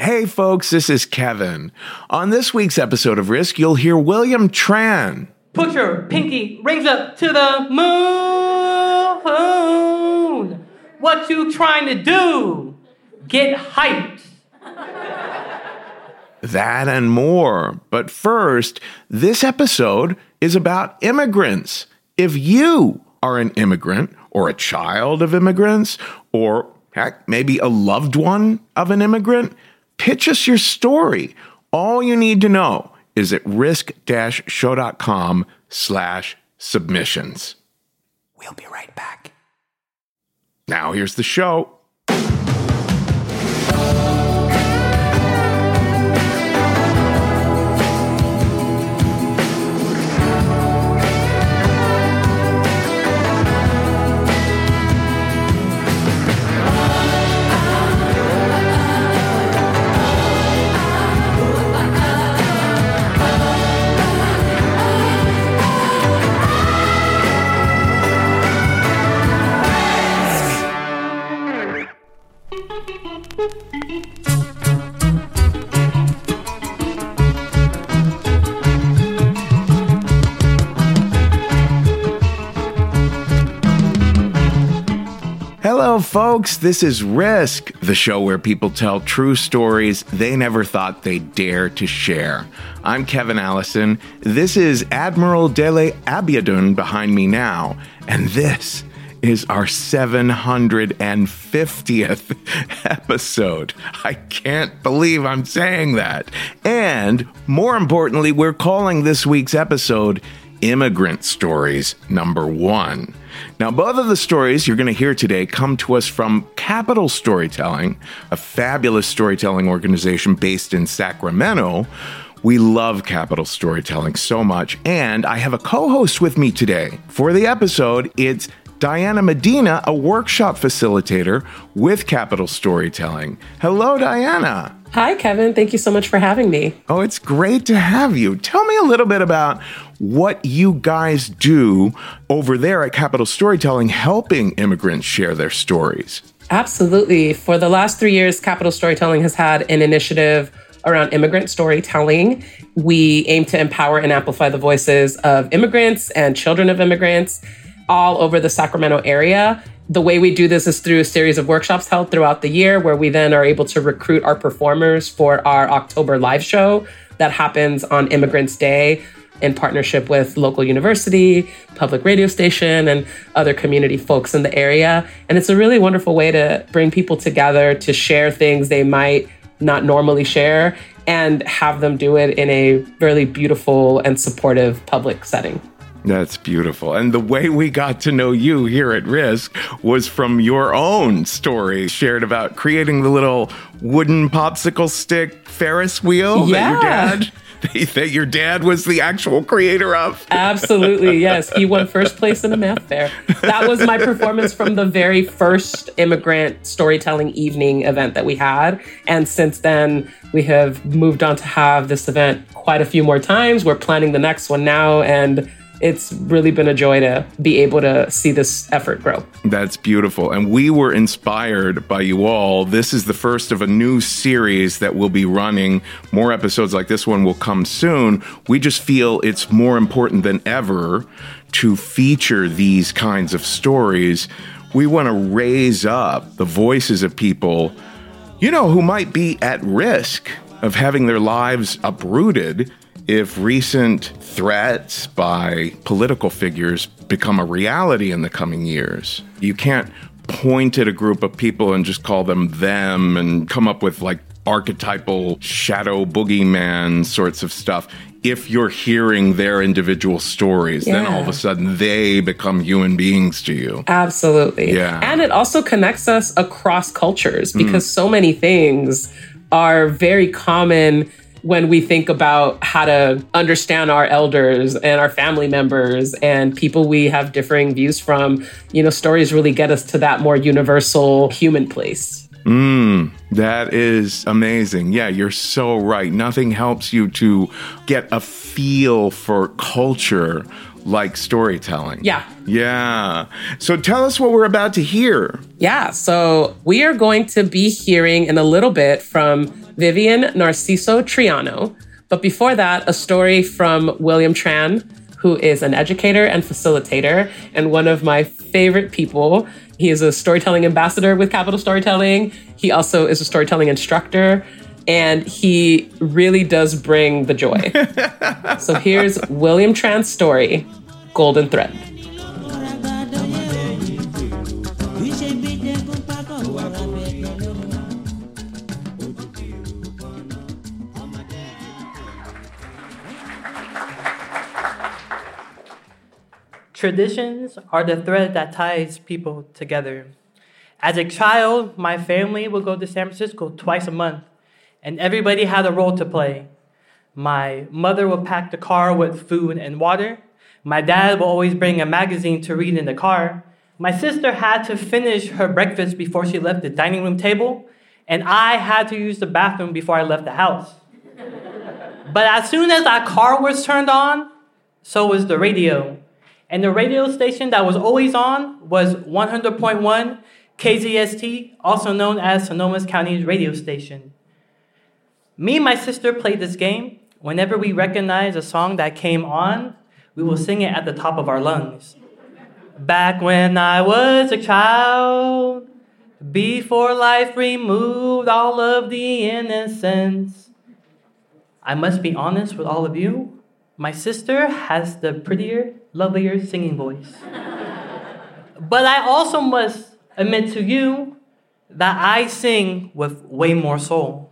Hey folks, this is Kevin. On this week's episode of Risk, you'll hear William Tran. Put your pinky rings up to the moon. What you trying to do? Get hyped. That and more. But first, this episode is about immigrants. If you are an immigrant or a child of immigrants, or heck, maybe a loved one of an immigrant, pitch us your story. All you need to know is at risk-show.com/submissions. We'll be right back. Now here's the show. Hello, folks. This is Risk, the show where people tell true stories they never thought they'd dare to share. I'm Kevin Allison. This is Admiral Dele Abiadun behind me now, and this is our 750th episode. I can't believe I'm saying that. And more importantly, we're calling this week's episode Immigrant Stories Number 1. Now, both of the stories you're going to hear today come to us from Capital Storytelling, a fabulous storytelling organization based in Sacramento. We love Capital Storytelling so much, and I have a co-host with me today. For the episode, it's Diana Medina, a workshop facilitator with Capital Storytelling. Hello, Diana. Hi, Kevin. Thank you so much for having me. Oh, it's great to have you. Tell me a little bit about what you guys do over there at Capital Storytelling, helping immigrants share their stories. Absolutely. For the last 3 years, Capital Storytelling has had an initiative around immigrant storytelling. We aim to empower and amplify the voices of immigrants and children of immigrants all over the Sacramento area. The way we do this is through a series of workshops held throughout the year, where we then are able to recruit our performers for our October live show that happens on Immigrants Day in partnership with local university, public radio station, and other community folks in the area. And it's a really wonderful way to bring people together to share things they might not normally share and have them do it in a really beautiful and supportive public setting. That's beautiful. And the way we got to know you here at Risk was from your own story shared about creating the little wooden popsicle stick Ferris wheel that your dad was the actual creator of. Absolutely, yes. He won first place in a math fair. That was my performance from the very first immigrant storytelling evening event that we had. And since then, we have moved on to have this event quite a few more times. We're planning the next one now, and it's really been a joy to be able to see this effort grow. That's beautiful. And we were inspired by you all. This is the first of a new series that we'll be running. More episodes like this one will come soon. We just feel it's more important than ever to feature these kinds of stories. We want to raise up the voices of people, who might be at risk of having their lives uprooted if recent threats by political figures become a reality in the coming years. You can't point at a group of people and just call them and come up with like archetypal shadow boogeyman sorts of stuff. If you're hearing their individual stories, then all of a sudden they become human beings to you. Absolutely. Yeah. And it also connects us across cultures, because so many things are very common when we think about how to understand our elders and our family members and people we have differing views from. Stories really get us to that more universal human place. That is amazing. Yeah, you're so right. Nothing helps you to get a feel for culture like storytelling. Yeah. So tell us what we're about to hear. Yeah, so we are going to be hearing in a little bit from Vivian Narciso Triano. But before that, a story from William Tran, who is an educator and facilitator and one of my favorite people. He is a storytelling ambassador with Capital Storytelling. He also is a storytelling instructor, and he really does bring the joy. So here's William Tran's story, Golden Thread. Traditions are the thread that ties people together. As a child, my family would go to San Francisco twice a month, and everybody had a role to play. My mother would pack the car with food and water. My dad would always bring a magazine to read in the car. My sister had to finish her breakfast before she left the dining room table, and I had to use the bathroom before I left the house. But as soon as that car was turned on, so was the radio. And the radio station that was always on was 100.1 KZST, also known as Sonoma County's radio station. Me and my sister played this game. Whenever we recognize a song that came on, we will sing it at the top of our lungs. Back when I was a child, before life removed all of the innocence. I must be honest with all of you. My sister has the prettier, lovelier singing voice. But I also must admit to you that I sing with way more soul.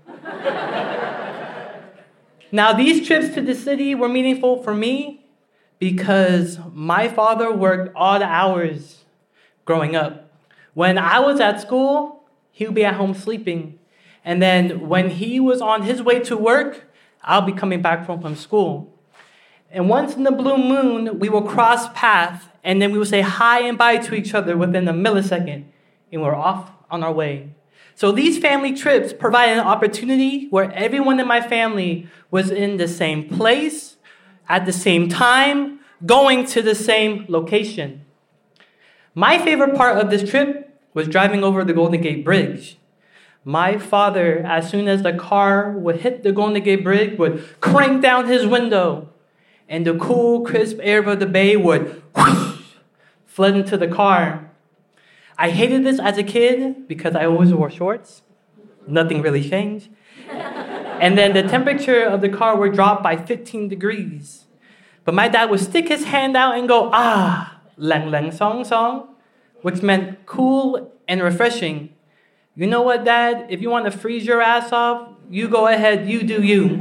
Now, these trips to the city were meaningful for me because my father worked odd hours growing up. When I was at school, he would be at home sleeping. And then when he was on his way to work, I'll be coming back from school. And once in the blue moon, we will cross paths, and then we will say hi and bye to each other within a millisecond, and we're off on our way. So these family trips provide an opportunity where everyone in my family was in the same place, at the same time, going to the same location. My favorite part of this trip was driving over the Golden Gate Bridge. My father, as soon as the car would hit the Golden Gate Bridge, would crank down his window, and the cool, crisp air of the bay would whoosh, flood into the car. I hated this as a kid because I always wore shorts. Nothing really changed. And then the temperature of the car would drop by 15 degrees. But my dad would stick his hand out and go, ah, lang lang song song, which meant cool and refreshing. You know what, Dad? If you want to freeze your ass off, you go ahead, you do you.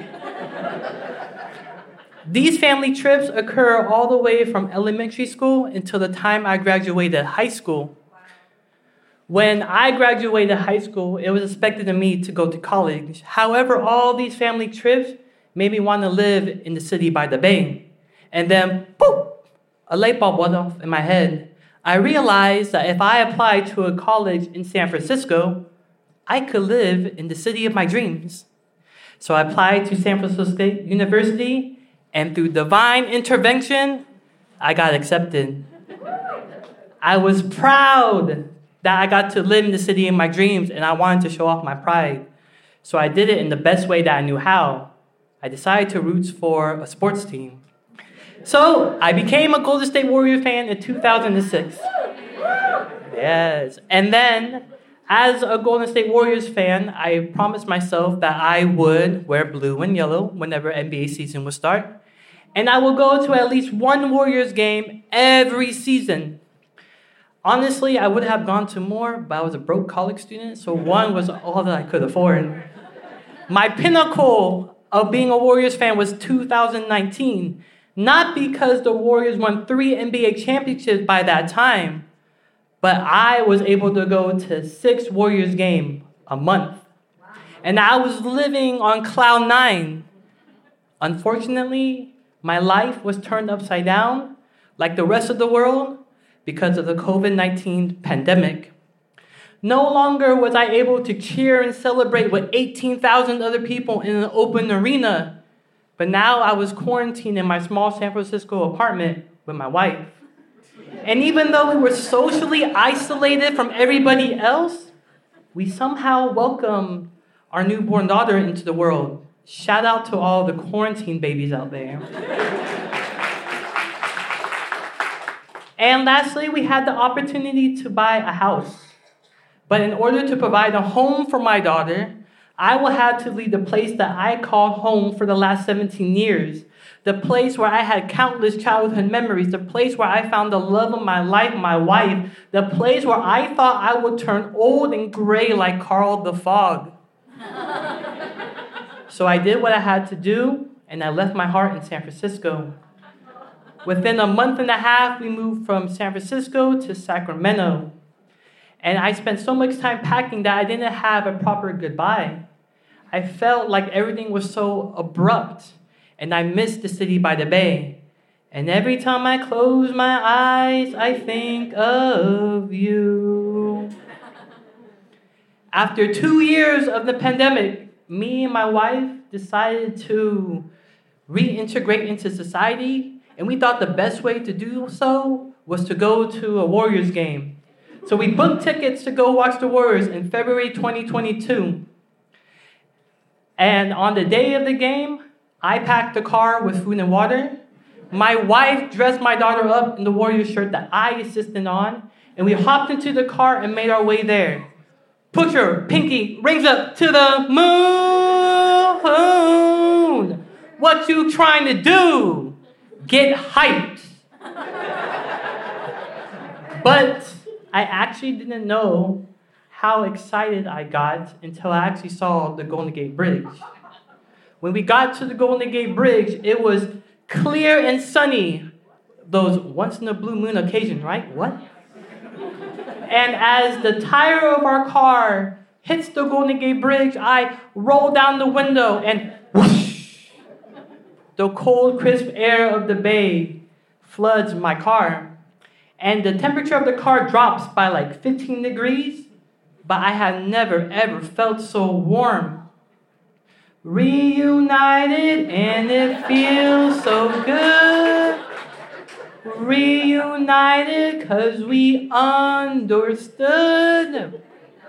These family trips occur all the way from elementary school until the time I graduated high school. When I graduated high school, it was expected of me to go to college. However, all these family trips made me want to live in the city by the bay. And then, poof, a light bulb went off in my head. I realized that if I applied to a college in San Francisco, I could live in the city of my dreams. So I applied to San Francisco State University, and through divine intervention, I got accepted. I was proud that I got to live in the city of my dreams, and I wanted to show off my pride. So I did it in the best way that I knew how. I decided to root for a sports team. So I became a Golden State Warriors fan in 2006. Yes. And then, as a Golden State Warriors fan, I promised myself that I would wear blue and yellow whenever NBA season would start. And I will go to at least one Warriors game every season. Honestly, I would have gone to more, but I was a broke college student, so one was all that I could afford. My pinnacle of being a Warriors fan was 2019, not because the Warriors won 3 NBA championships by that time, but I was able to go to 6 Warriors games a month. And I was living on cloud 9. Unfortunately, my life was turned upside down, like the rest of the world, because of the COVID-19 pandemic. No longer was I able to cheer and celebrate with 18,000 other people in an open arena, but now I was quarantined in my small San Francisco apartment with my wife. And even though we were socially isolated from everybody else, we somehow welcomed our newborn daughter into the world. Shout out to all the quarantine babies out there. And lastly, we had the opportunity to buy a house. But in order to provide a home for my daughter, I will have to leave the place that I called home for the last 17 years. The place where I had countless childhood memories. The place where I found the love of my life, my wife. The place where I thought I would turn old and gray like Carl the Fog. So I did what I had to do, and I left my heart in San Francisco. Within a month and a half, we moved from San Francisco to Sacramento. And I spent so much time packing that I didn't have a proper goodbye. I felt like everything was so abrupt, and I missed the city by the bay. And every time I close my eyes, I think of you. After 2 years of the pandemic, me and my wife decided to reintegrate into society, and we thought the best way to do so was to go to a Warriors game. So we booked tickets to go watch the Warriors in February 2022. And on the day of the game, I packed the car with food and water. My wife dressed my daughter up in the Warriors shirt that I assisted on, and we hopped into the car and made our way there. Put your pinky rings up to the moon. What you trying to do? Get hyped. But I actually didn't know how excited I got until I actually saw the Golden Gate Bridge. When we got to the Golden Gate Bridge, it was clear and sunny. Those once-in-a-blue-moon occasions, right? What? And as the tire of our car hits the Golden Gate Bridge, I roll down the window and whoosh! The cold, crisp air of the bay floods my car. And the temperature of the car drops by like 15 degrees, but I had never, ever felt so warm. Reunited, and it feels so good. Reunited, 'cause we understood.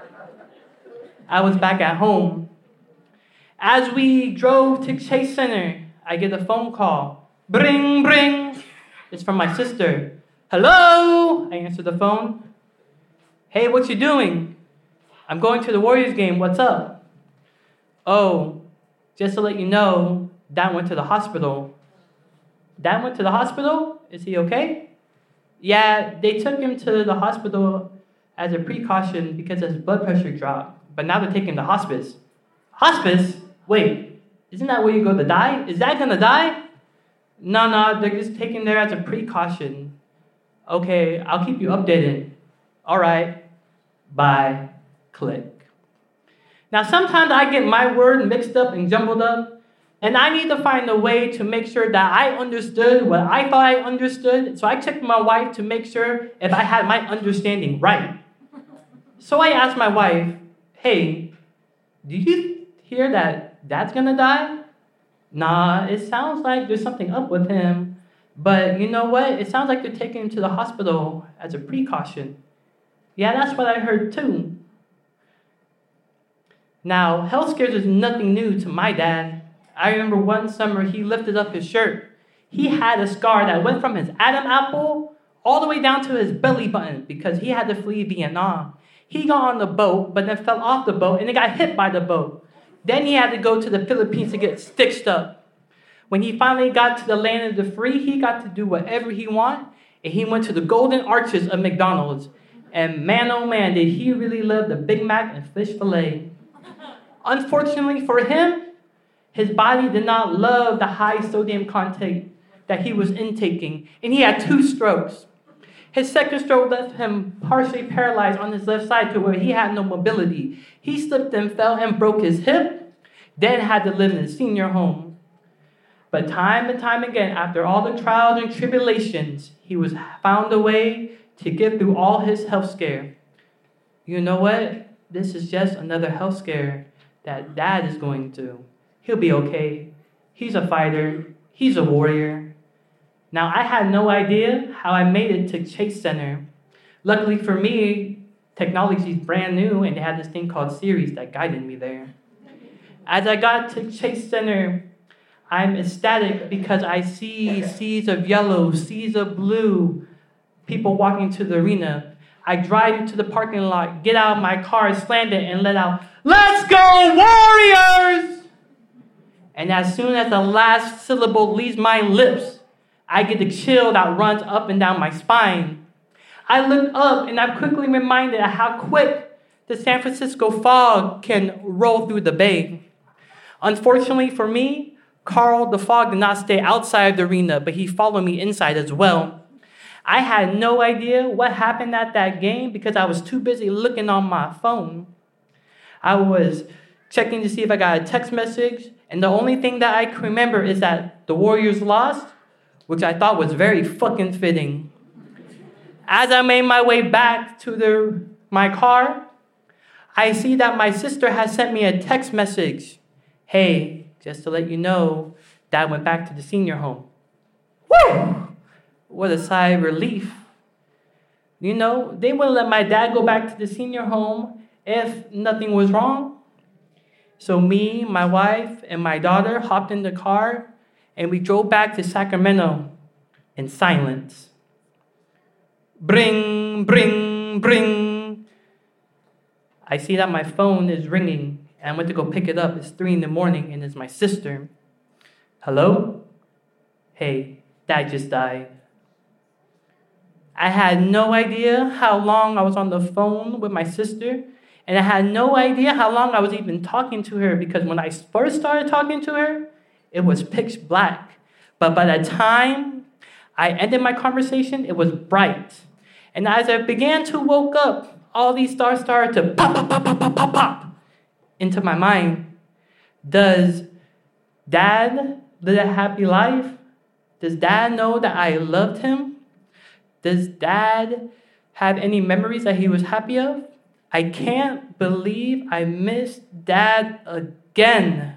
I was back at home. As we drove to Chase Center, I get a phone call. Bring, bring. It's from my sister. Hello? I answer the phone. Hey, what you doing? I'm going to the Warriors game. What's up? Oh, just to let you know, Dad went to the hospital. Dad went to the hospital? Is he okay? Yeah, they took him to the hospital as a precaution because his blood pressure dropped. But now they're taking him to hospice. Hospice? Wait, isn't that where you go to die? Is Dad gonna die? No, they're just taking him there as a precaution. Okay, I'll keep you updated. All right, bye, click. Now, sometimes I get my word mixed up and jumbled up, and I need to find a way to make sure that I understood what I thought I understood. So I checked my wife to make sure if I had my understanding right. So I asked my wife, hey, did you hear that Dad's gonna die? Nah, it sounds like there's something up with him. But you know what? It sounds like they're taking him to the hospital as a precaution. Yeah, that's what I heard too. Now, health scares is nothing new to my dad. I remember one summer he lifted up his shirt. He had a scar that went from his Adam apple all the way down to his belly button because he had to flee Vietnam. He got on the boat, but then fell off the boat and then got hit by the boat. Then he had to go to the Philippines to get stitched up. When he finally got to the land of the free, he got to do whatever he wanted, and he went to the golden arches of McDonald's. And man, oh man, did he really love the Big Mac and fish fillet. Unfortunately for him, his body did not love the high sodium content that he was intaking, and he had 2 strokes. His second stroke left him partially paralyzed on his left side to where he had no mobility. He slipped and fell and broke his hip, then had to live in a senior home. But time and time again, after all the trials and tribulations, he was found a way to get through all his health scare. You know what? This is just another health scare that Dad is going through. He'll be okay. He's a fighter. He's a warrior. Now, I had no idea how I made it to Chase Center. Luckily for me, technology is brand new, and they had this thing called Siri that guided me there. As I got to Chase Center, I'm ecstatic because I see seas of yellow, seas of blue, people walking to the arena. I drive into the parking lot, get out of my car, slam it, and let out, "Let's go, Warriors!" And as soon as the last syllable leaves my lips, I get a chill that runs up and down my spine. I look up and I'm quickly reminded of how quick the San Francisco fog can roll through the bay. Unfortunately for me, Carl the Fog did not stay outside the arena, but he followed me inside as well. I had no idea what happened at that game because I was too busy looking on my phone. I was checking to see if I got a text message, and the only thing that I can remember is that the Warriors lost, which I thought was very fucking fitting. As I made my way back to my car, I see that my sister has sent me a text message. "Hey, just to let you know, Dad went back to the senior home." Woo! What a sigh of relief. You know, they wouldn't let my dad go back to the senior home if nothing was wrong. So me, my wife, and my daughter hopped in the car and we drove back to Sacramento in silence. Bring, bring, bring. I see that my phone is ringing. And I went to go pick it up. It's 3 a.m. and it's my sister. "Hello? Hey, Dad just died." I had no idea how long I was on the phone with my sister, and I had no idea how long I was even talking to her because when I first started talking to her, it was pitch black. But by the time I ended my conversation, it was bright. And as I began to woke up, all these stars started to pop, pop, pop, pop, pop, pop, pop into my mind. Does Dad live a happy life? Does Dad know that I loved him? Does Dad have any memories that he was happy of? I can't believe I missed Dad again.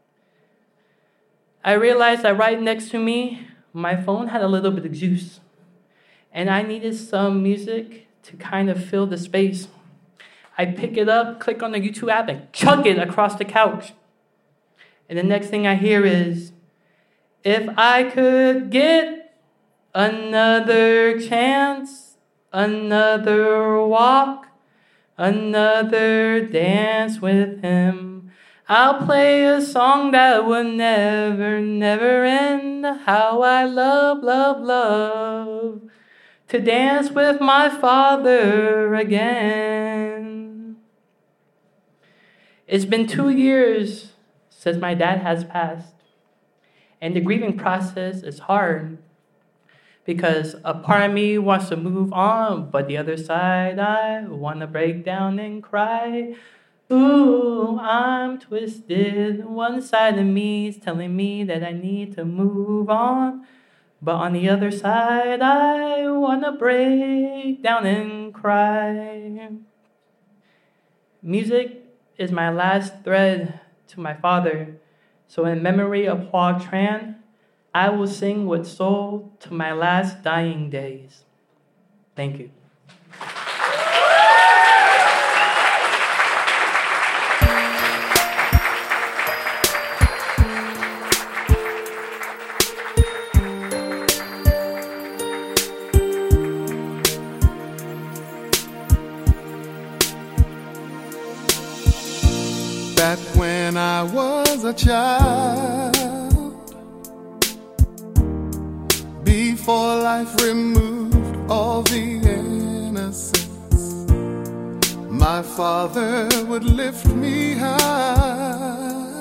I realized that right next to me, my phone had a little bit of juice. And I needed some music to kind of fill the space. I pick it up, click on the YouTube app, and chuck it across the couch. And the next thing I hear is, "If I could get another chance, another walk, another dance with him, I'll play a song that would never, never end. How I love, love, love to dance with my father again." It's been 2 years since my dad has passed. And the grieving process is hard because a part of me wants to move on, but the other side, I want to break down and cry. Ooh, I'm twisted. One side of me is telling me that I need to move on, but on the other side, I want to break down and cry. Music is my last thread to my father. So in memory of Hoa Tran, I will sing with soul to my last dying days. Thank you. Back when I was a child, before life removed all the innocence, my father would lift me high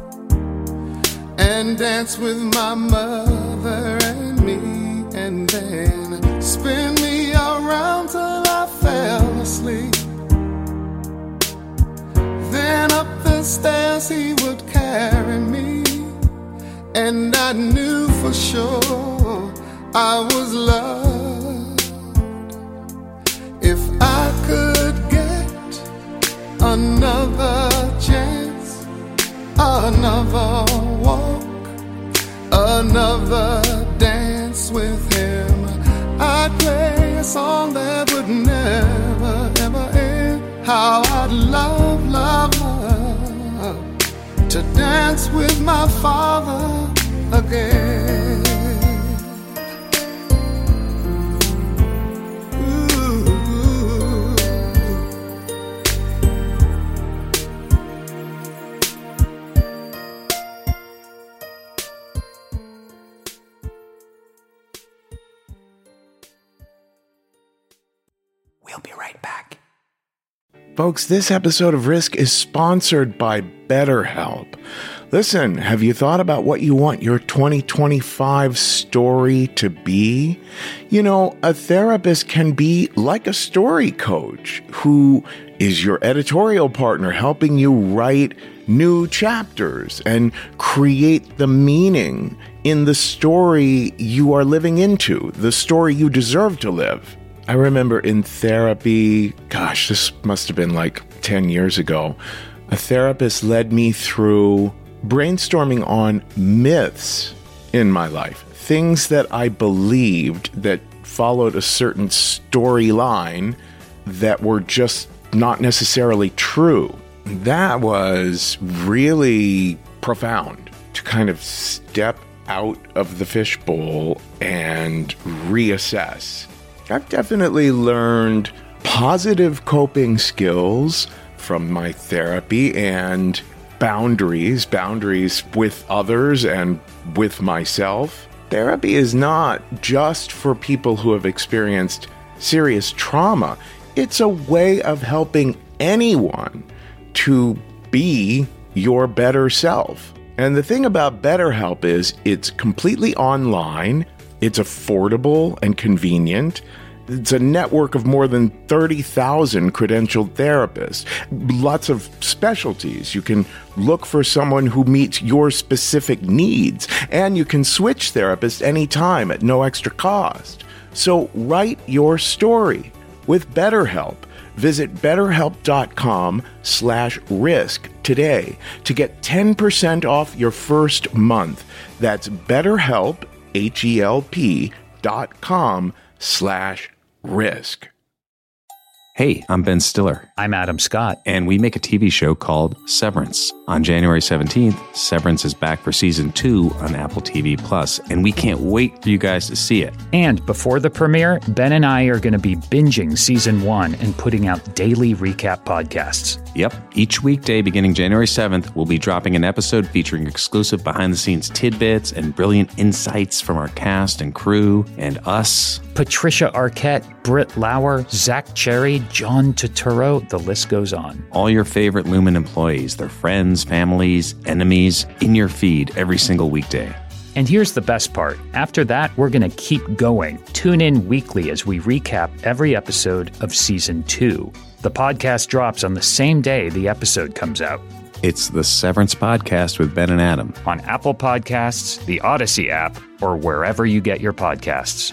and dance with my mother and me, and then spin me around till I fell asleep. Then up the stairs he would carry me, and I knew for sure I was loved. If I could get another chance, another walk, another dance with him, I'd play a song that would never, ever end. How I'd love, love, love to dance with my father again. We'll be right back. Folks, this episode of Risk is sponsored by BetterHelp. Listen, have you thought about what you want your 2025 story to be? You know, a therapist can be like a story coach who is your editorial partner, helping you write new chapters and create the meaning in the story you are living into, the story you deserve to live. I remember in therapy, gosh, this must have been like 10 years ago, a therapist led me through brainstorming on myths in my life, things that I believed that followed a certain storyline that were just not necessarily true. That was really profound to kind of step out of the fishbowl and reassess. I've definitely learned positive coping skills from my therapy and boundaries with others and with myself. Therapy is not just for people who have experienced serious trauma. It's a way of helping anyone to be your better self. And the thing about BetterHelp is it's completely online. It's affordable and convenient. It's a network of more than 30,000 credentialed therapists, lots of specialties. You can look for someone who meets your specific needs, and you can switch therapists anytime at no extra cost. So write your story with BetterHelp. Visit betterhelp.com/risk today to get 10% off your first month. That's BetterHelp, HELP.com/risk. Hey, I'm Ben Stiller. I'm Adam Scott. And we make a TV show called Severance. On January 17th, Severance is back for season 2 on Apple TV+, and we can't wait for you guys to see it. And before the premiere, Ben and I are going to be binging season 1 and putting out daily recap podcasts. Yep. Each weekday beginning January 7th, we'll be dropping an episode featuring exclusive behind-the-scenes tidbits and brilliant insights from our cast and crew and us. Patricia Arquette, Britt Lauer, Zach Cherry, John Turturro, the list goes on. All your favorite Lumen employees, their friends, families, enemies, in your feed every single weekday. And here's the best part. After that, we're going to keep going. Tune in weekly as we recap every episode of Season 2. The podcast drops on the same day the episode comes out. It's the Severance Podcast with Ben and Adam. On Apple Podcasts, the Odyssey app, or wherever you get your podcasts.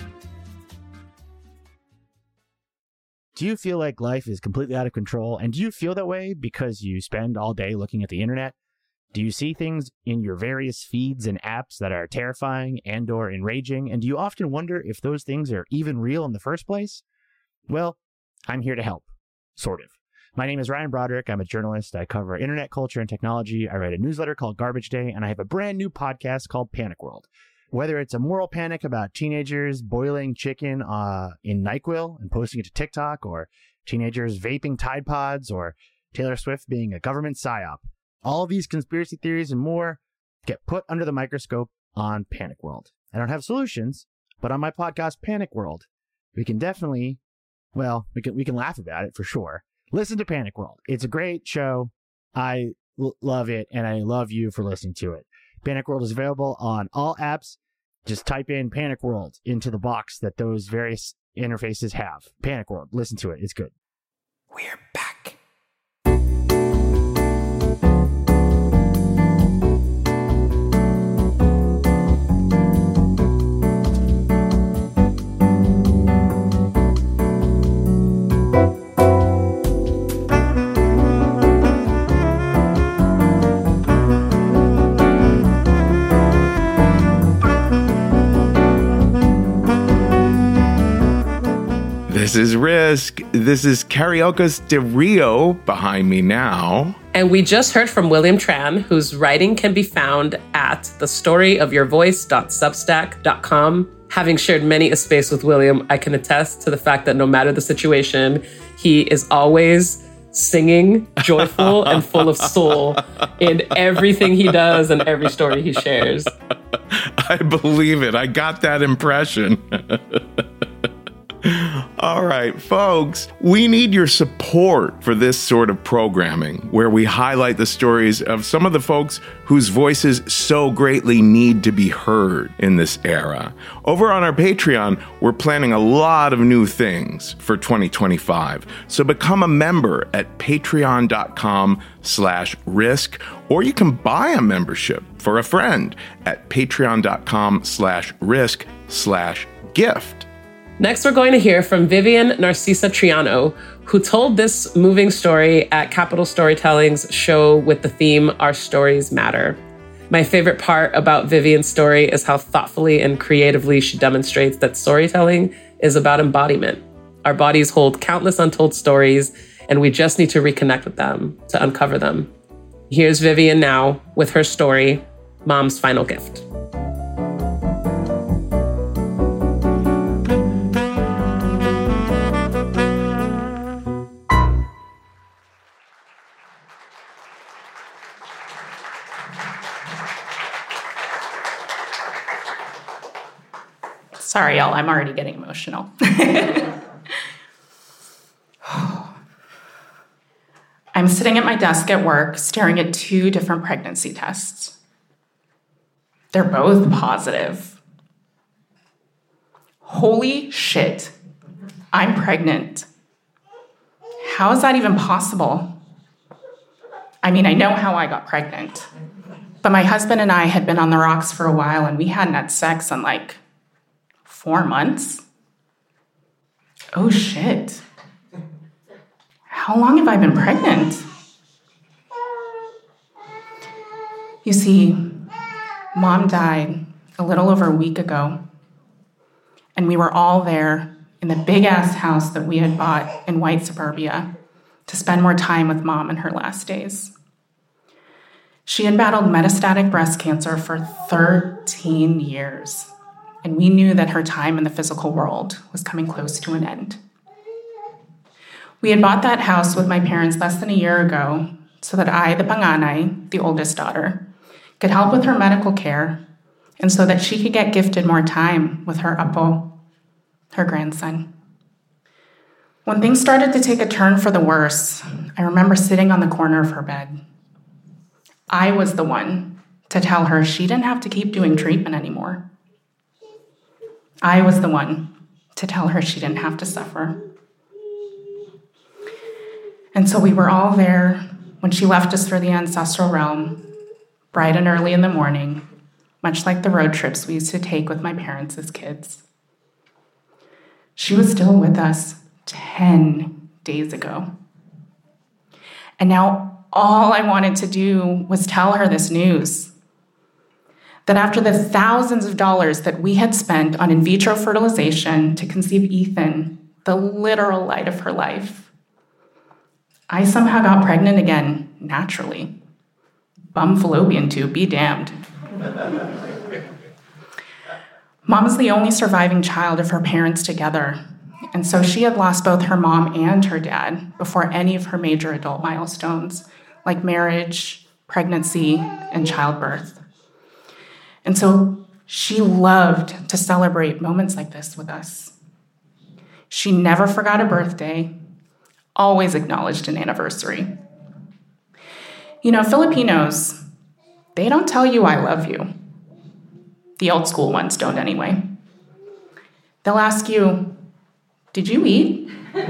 Do you feel like life is completely out of control? And do you feel that way because you spend all day looking at the internet? Do you see things in your various feeds and apps that are terrifying and or enraging? And do you often wonder if those things are even real in the first place? Well, I'm here to help. Sort of. My name is Ryan Broderick. I'm a journalist. I cover internet culture and technology. I write a newsletter called Garbage Day, and I have a brand new podcast called Panic World. Whether it's a moral panic about teenagers boiling chicken in NyQuil and posting it to TikTok, or teenagers vaping Tide Pods, or Taylor Swift being a government psyop, all of these conspiracy theories and more get put under the microscope on Panic World. I don't have solutions, but on my podcast, Panic World, we can definitely, well, we can laugh about it for sure. Listen to Panic World. It's a great show. I love it, and I love you for listening to it. Panic World is available on all apps. Just type in Panic World into the box that those various interfaces have. Panic World. Listen to it. It's good. We're back. This This is Risk. This is Carioca's de Rio behind me now. And we just heard from William Tran, whose writing can be found at thestoryofyourvoice.substack.com. Having shared many a space with William, I can attest to the fact that no matter the situation, he is always singing, joyful, and full of soul in everything he does and every story he shares. I believe it. I got that impression. All right, folks, we need your support for this sort of programming where we highlight the stories of some of the folks whose voices so greatly need to be heard in this era. Over on our Patreon, we're planning a lot of new things for 2025. So become a member at patreon.com/risk, or you can buy a membership for a friend at patreon.com/risk/gift. Next, we're going to hear from Vivian Narcisa Triano, who told this moving story at Capital Storytelling's show with the theme, Our Stories Matter. My favorite part about Vivian's story is how thoughtfully and creatively she demonstrates that storytelling is about embodiment. Our bodies hold countless untold stories, and we just need to reconnect with them to uncover them. Here's Vivian now with her story, Mom's Final Gift. Sorry, y'all, I'm already getting emotional. I'm sitting at my desk at work, staring at 2 different pregnancy tests. They're both positive. Holy shit, I'm pregnant. How is that even possible? I mean, I know how I got pregnant, but my husband and I had been on the rocks for a while, and we hadn't had sex in 4 months? Oh shit. How long have I been pregnant? You see, Mom died a little over a week ago, and we were all there in the big-ass house that we had bought in white suburbia to spend more time with Mom in her last days. She had battled metastatic breast cancer for 13 years. And we knew that her time in the physical world was coming close to an end. We had bought that house with my parents less than a year ago so that I, the panganay, the oldest daughter, could help with her medical care and so that she could get gifted more time with her apo, her grandson. When things started to take a turn for the worse, I remember sitting on the corner of her bed. I was the one to tell her she didn't have to keep doing treatment anymore. I was the one to tell her she didn't have to suffer. And so we were all there when she left us for the ancestral realm, bright and early in the morning, much like the road trips we used to take with my parents as kids. She was still with us 10 days ago. And now all I wanted to do was tell her this news. That after the thousands of dollars that we had spent on in vitro fertilization to conceive Ethan, the literal light of her life, I somehow got pregnant again, naturally. Bum fallopian tube, be damned. Mom is the only surviving child of her parents together, and so she had lost both her mom and her dad before any of her major adult milestones, like marriage, pregnancy, and childbirth. And so she loved to celebrate moments like this with us. She never forgot a birthday, always acknowledged an anniversary. You know, Filipinos, they don't tell you I love you. The old school ones don't anyway. They'll ask you, did you eat?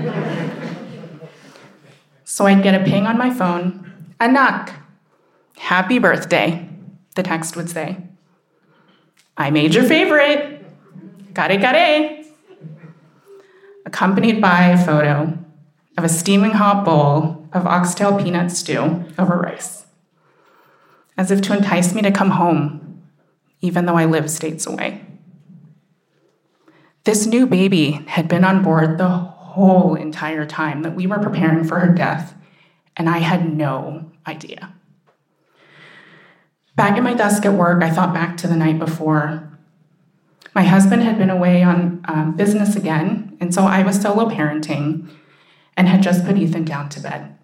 So I'd get a ping on my phone, anak, happy birthday, the text would say. I made your favorite, kare-kare, accompanied by a photo of a steaming hot bowl of oxtail peanut stew over rice, as if to entice me to come home, even though I live states away. This new baby had been on board the whole entire time that we were preparing for her death, and I had no idea. Back at my desk at work, I thought back to the night before. My husband had been away on business again, and so I was solo parenting and had just put Ethan down to bed.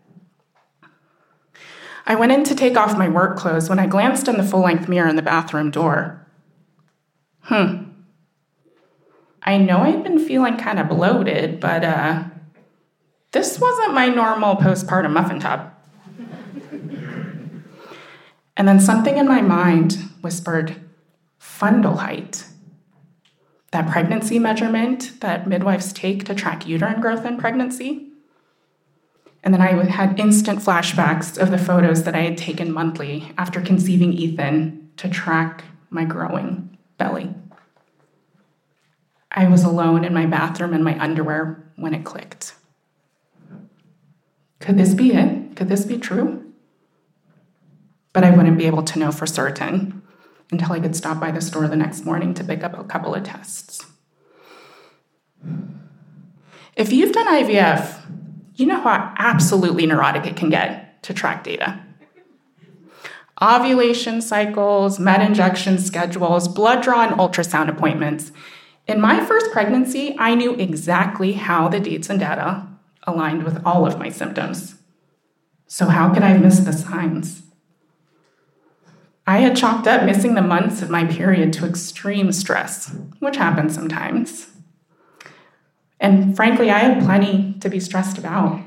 I went in to take off my work clothes when I glanced in the full-length mirror in the bathroom door. I know I'd been feeling kind of bloated, but this wasn't my normal postpartum muffin top. And then something in my mind whispered, fundal height. That pregnancy measurement that midwives take to track uterine growth in pregnancy. And then I had instant flashbacks of the photos that I had taken monthly after conceiving Ethan to track my growing belly. I was alone in my bathroom in my underwear when it clicked. Could this be it? Could this be true? But I wouldn't be able to know for certain until I could stop by the store the next morning to pick up a couple of tests. If you've done IVF, you know how absolutely neurotic it can get to track data. Ovulation cycles, med injection schedules, blood draw, and ultrasound appointments. In my first pregnancy, I knew exactly how the dates and data aligned with all of my symptoms. So how could I have missed the signs? I had chalked up missing the months of my period to extreme stress, which happens sometimes. And frankly, I had plenty to be stressed about.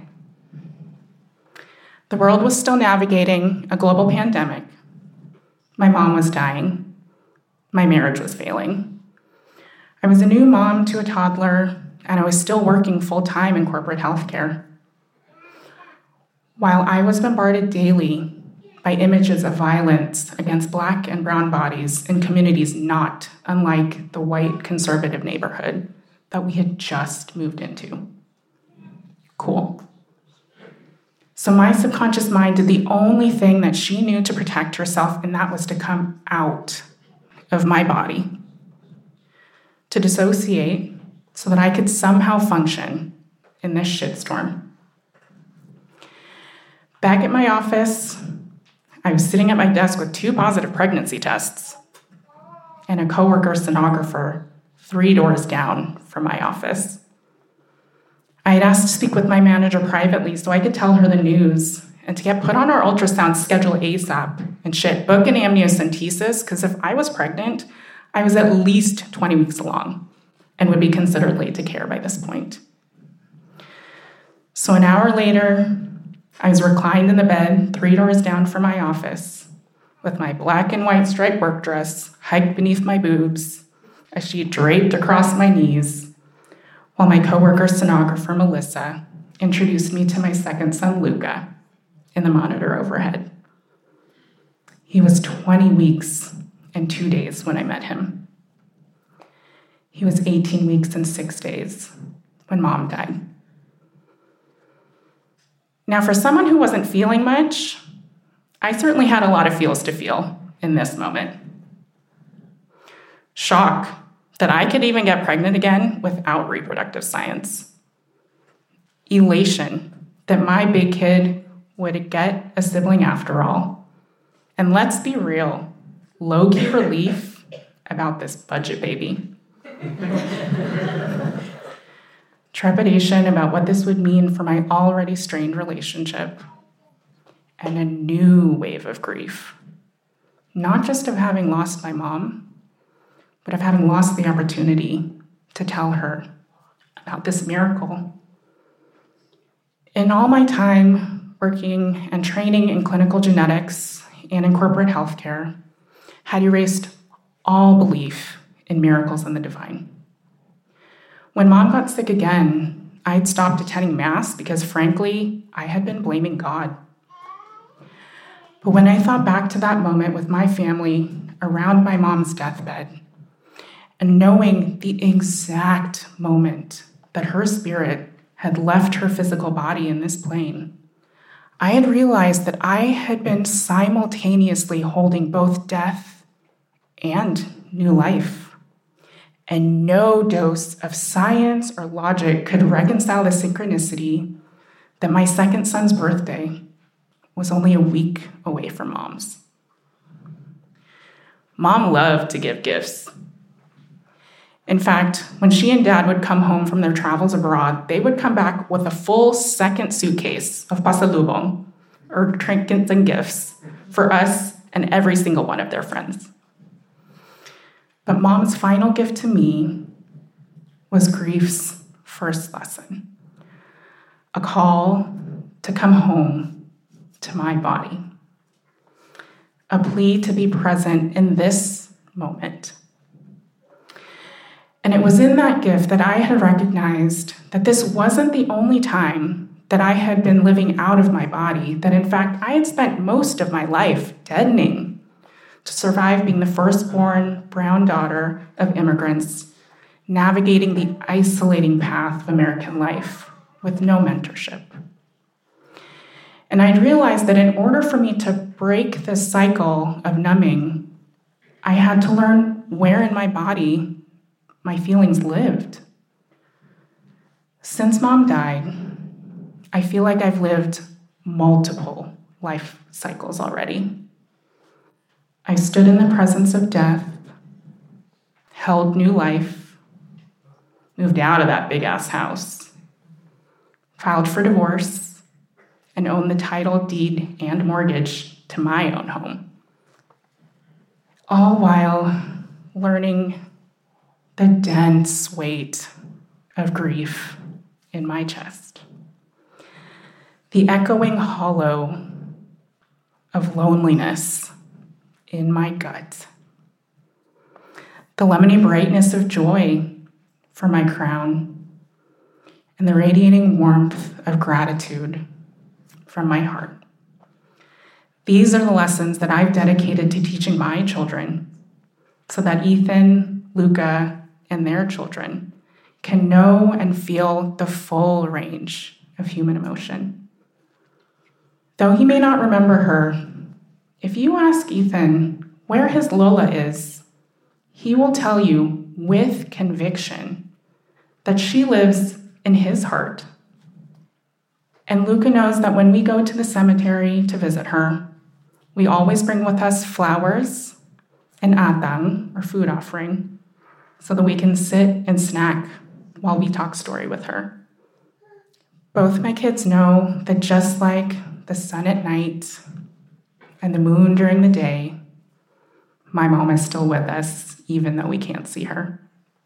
The world was still navigating a global pandemic. My mom was dying. My marriage was failing. I was a new mom to a toddler, and I was still working full-time in corporate healthcare. While I was bombarded daily by images of violence against Black and brown bodies in communities not unlike the white conservative neighborhood that we had just moved into. Cool. So my subconscious mind did the only thing that she knew to protect herself, and that was to come out of my body, to dissociate so that I could somehow function in this shitstorm. Back at my office, I was sitting at my desk with 2 positive pregnancy tests and a coworker sonographer 3 doors down from my office. I had asked to speak with my manager privately so I could tell her the news and to get put on our ultrasound schedule ASAP and book an amniocentesis, because if I was pregnant, I was at least 20 weeks along and would be considered late to care by this point. So an hour later, I was reclined in the bed 3 doors down from my office with my black and white striped work dress hiked beneath my boobs, a sheet draped across my knees, while my coworker sonographer, Melissa, introduced me to my second son, Luca, in the monitor overhead. He was 20 weeks and 2 days when I met him. He was 18 weeks and 6 days when Mom died. Now, for someone who wasn't feeling much, I certainly had a lot of feels to feel in this moment. Shock that I could even get pregnant again without reproductive science. Elation that my big kid would get a sibling after all. And let's be real, low-key relief about this budget baby. Trepidation about what this would mean for my already strained relationship. And a new wave of grief. Not just of having lost my mom, but of having lost the opportunity to tell her about this miracle. In all my time working and training in clinical genetics and in corporate healthcare, had erased all belief in miracles and the divine. When Mom got sick again, I had stopped attending Mass because, frankly, I had been blaming God. But when I thought back to that moment with my family around my mom's deathbed, and knowing the exact moment that her spirit had left her physical body in this plane, I had realized that I had been simultaneously holding both death and new life. and no dose of science or logic could reconcile the synchronicity that my second son's birthday was only a week away from Mom's. Mom loved to give gifts. In fact, when she and Dad would come home from their travels abroad, they would come back with a full second suitcase of pasalubong, or trinkets and gifts, for us and every single one of their friends. But Mom's final gift to me was grief's first lesson, a call to come home to my body, a plea to be present in this moment. And it was in that gift that I had recognized that this wasn't the only time that I had been living out of my body, that in fact I had spent most of my life deadening to survive being the firstborn brown daughter of immigrants, navigating the isolating path of American life with no mentorship. And I'd realized that in order for me to break this cycle of numbing, I had to learn where in my body my feelings lived. Since Mom died, I feel like I've lived multiple life cycles already. I stood in the presence of death, held new life, moved out of that big-ass house, filed for divorce, and owned the title, deed, and mortgage to my own home. All while learning the dense weight of grief in my chest, the echoing hollow of loneliness in my gut, the lemony brightness of joy for my crown, and the radiating warmth of gratitude from my heart. These are the lessons that I've dedicated to teaching my children so that Ethan, Luca, and their children can know and feel the full range of human emotion. Though he may not remember her, if you ask Ethan where his Lola is, he will tell you with conviction that she lives in his heart. And Luca knows that when we go to the cemetery to visit her, we always bring with us flowers and atang, or food offering, so that we can sit and snack while we talk story with her. Both my kids know that just like the sun at night and the moon during the day, my mom is still with us, even though we can't see her.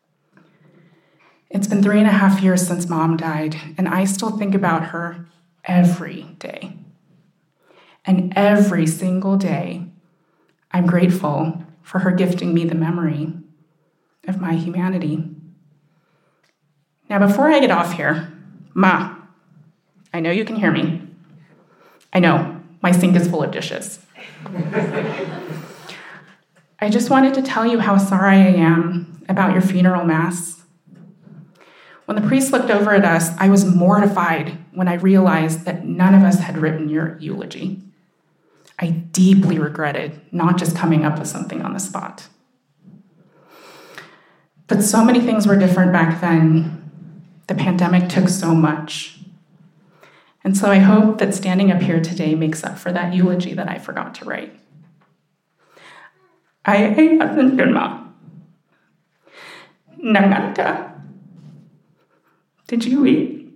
It's been 3.5 years since Mom died, and I still think about her every day. And every single day, I'm grateful for her gifting me the memory of my humanity. Now, before I get off here, Ma, I know you can hear me. I know, my sink is full of dishes. I just wanted to tell you how sorry I am about your funeral mass. When the priest looked over at us, I was mortified when I realized that none of us had written your eulogy. I deeply regretted not just coming up with something on the spot. But so many things were different back then. The pandemic took so much. And so I hope that standing up here today makes up for that eulogy that I forgot to write. Ay asan Ma? Nangan ka? Did you eat?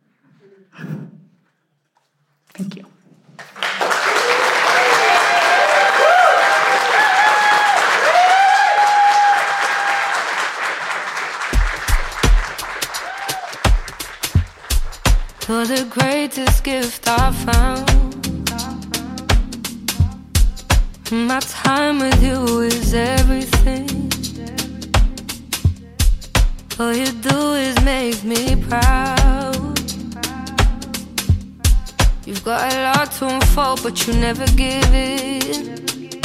Thank you. You're the greatest gift I found. My time with you is everything. All you do is make me proud. You've got a lot to unfold, but you never give in.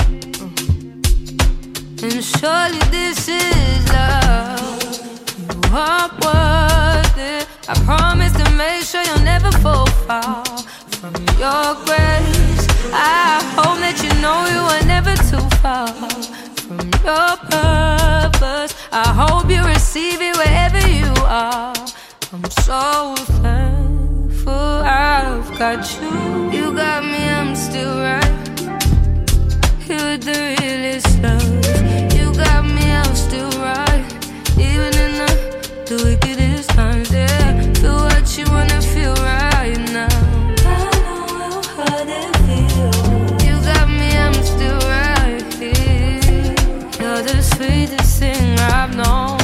And surely this is love. You are worth it. I promise to make sure you'll never fall far from your grace. I hope that you know you are never too far from your purpose. I hope you receive receive it wherever you are. I'm so thankful I've got you. You got me, I'm still right here with the realest love. You got me, I'm still right, even in the wickedest times. Yeah, feel what you wanna feel right now. I know how they feel. You got me, I'm still right here. You're the sweetest thing I've known.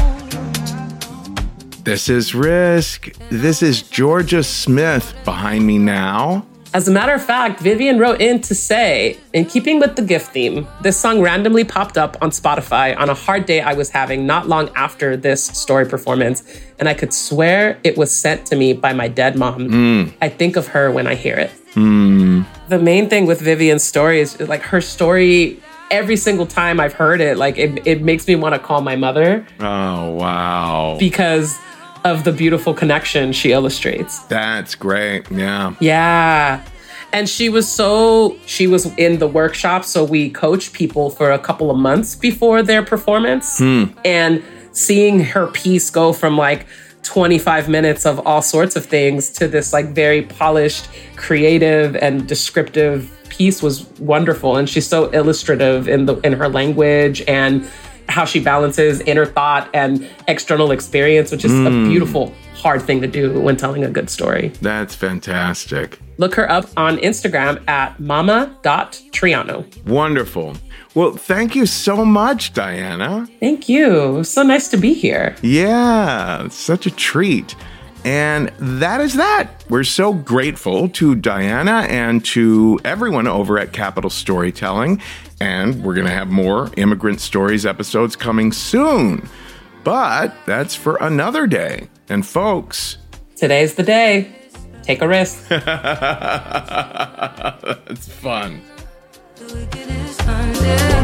This is Risk. This is Georgia Smith behind me now. As a matter of fact, Vivian wrote in to say, in keeping with the gift theme, this song randomly popped up on Spotify on a hard day I was having not long after this story performance, and I could swear it was sent to me by my dead mom. I think of her when I hear it. The main thing with Vivian's story is like her story, every single time I've heard it, like it makes me want to call my mother. Oh, wow. Because of the beautiful connection she illustrates. That's great. Yeah. Yeah. And she was in the workshop, so we coached people for a couple of months before their performance. And seeing her piece go from like 25 minutes of all sorts of things to this like very polished, creative and descriptive piece was wonderful. And she's so illustrative in her language and how she balances inner thought and external experience, which is a beautiful, hard thing to do when telling a good story. That's fantastic. Look her up on Instagram at mama.triano. Wonderful. Well, thank you so much, Diana. Thank you. It was so nice to be here. Yeah, it's such a treat. And that is that. We're so grateful to Diana and to everyone over at Capital Storytelling. And we're going to have more Immigrant Stories episodes coming soon. But that's for another day. And folks, today's the day. Take a risk. That's fun. The wickedest times, yeah.